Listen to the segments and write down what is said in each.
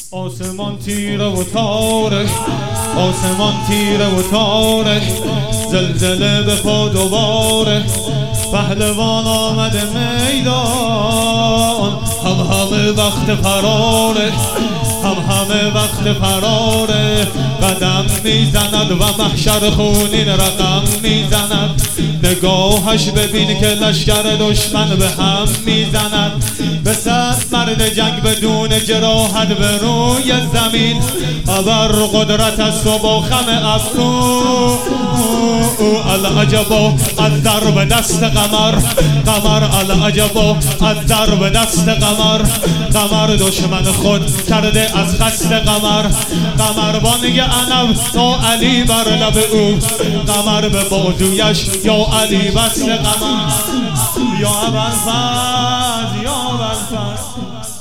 آسمان تیره و تاره، آسمان تیره و تاره، زلزله به پا دوباره، پهلوان آمده میدان، همه وقت فراره، همه وقت فراره، قدم میزند و محشر خونین رقم میزند، نگاهش ببین که لشکر دشمن به هم میزند، به صد مرد جنگ بدون جراحت به روی زمین، ابر قدرت است و با خم ابرو، العجبا از ضرب دست قمر، قمر العجبا از ضرب دست قمر، قمر دشمن خود کرده از خست قمر، قمر بانگ عنب تا علی بر لب او، قمر به بازویش یا علی بست قمر، یا ابوالفضل یا ابوالفضل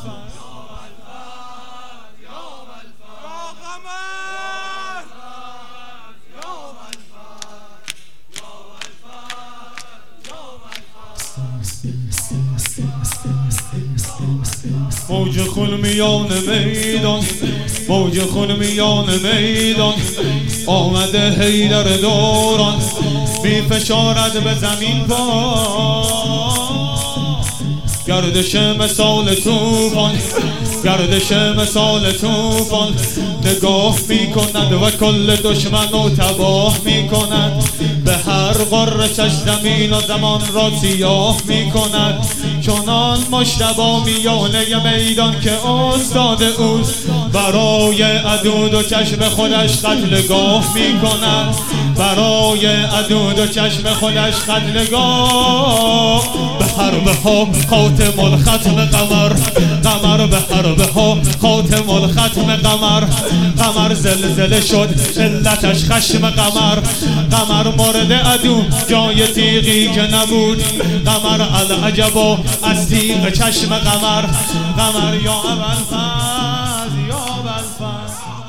موج خون میان میدان، موج خون میان میدان، آمده حیدر دوران، می فشارد به زمین پا، گردش مثال طوفان، گردش مثال طوفان، نگاه می کند و کل دشمن رو تباه می کند، به هر قرچش زمین و زمان را سیاه می کند، چنان مجتبی میانه میدان که استاد اوست، برای عدو دو چشم خودش قتلگاه می کند، برای عدو دو چشم خودش قتلگاه، به حرب ها خاتم الختم قمر، قمر به حرب ها خاتم الختم قمر، قمر زلزله شد علتش خشم قمر، قمر مورد عدو جای تیغی که نبود، قمر العجبا از تیغ چشم قمر، قمر یا ابوالفضل یا ابوالفضل.